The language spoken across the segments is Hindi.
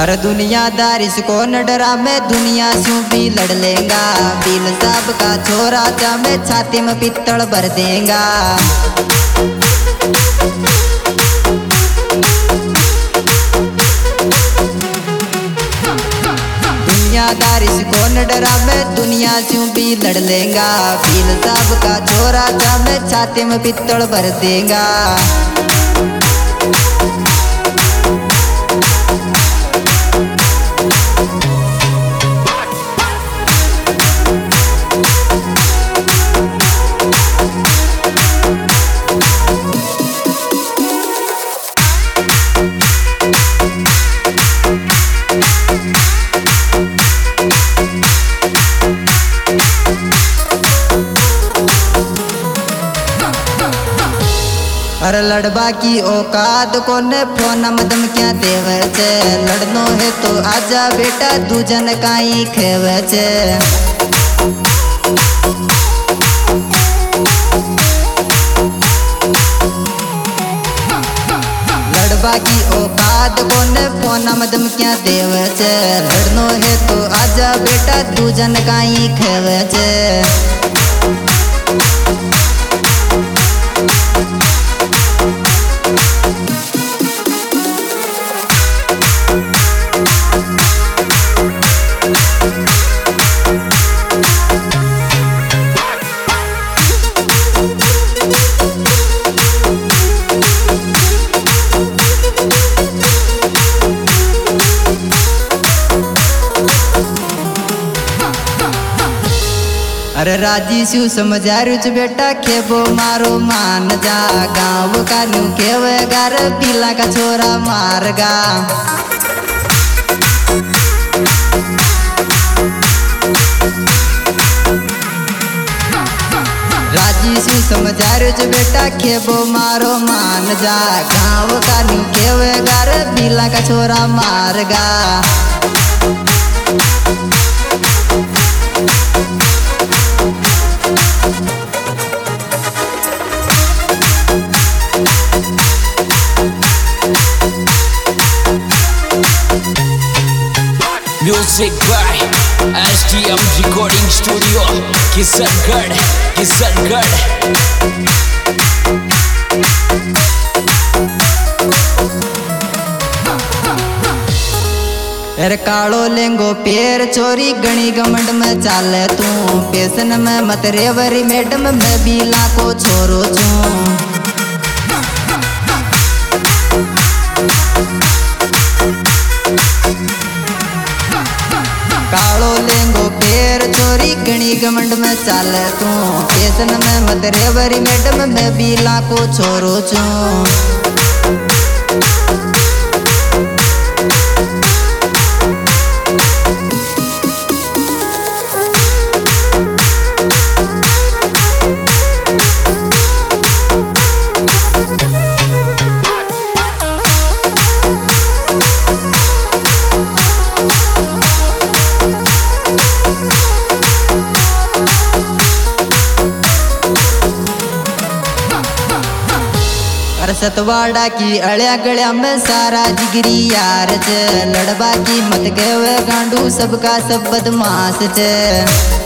अरे दुनियादार इसको न डरा, मैं दुनिया से भी लड़ लेगा। बिल साहब का छोरा जा मैं छाती में पित्तल भर देगा। दुनियादार इसको न डरा, मैं दुनिया से भी लड़ लेगा। बिल साहब का छोरा जा मैं छाती में पित्तल भर देगा। अरे लड़बा की औकात को ने फोन मदम क्या देवे छे। लड़नो है तो आजा बेटा दूजन काई खेवे छे। लड़बा की औकात को ने फोन मदम क्या देवे छे। लड़नो है तो आजा बेटा दूजन काई खेवे छे। अरे राजी शू समझारू च बेटा खेबो मारो मान जा। गाँव का नू केवे गार पीला का छोरा मारगा। राजी शू समझारू च बेटा खेबो मारो मान जा। गाँव का नू केवे गार पीला का छोरा मारगा। Music by STM Recording Studio, Kisangad, Kisangad. अरे कालो लेंगो पेर चोरी गणी गमंड में चाले तू। पेशन में मत रेवरी मैडम मैं बीला को छोरो छू। कालो लेंगो पेर चोरी गणी गमंड में चाले तू। पेशन में मत रेवरी मैडम मैं बीला को छोरो छू। सतवाड़ा की अड़िया गड़िया में सारा जिगरी यार छे। लड़बा की मत कहवे गांडू सबका सब बदमाश छे।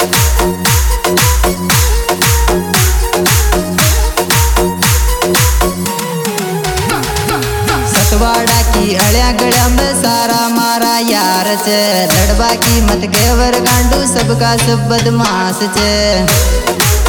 सतवाड़ा की अड़िया गड़िया में सारा मारा यार छे। लड़बा की मत कहवर गांडू सबका सब बदमाश छे।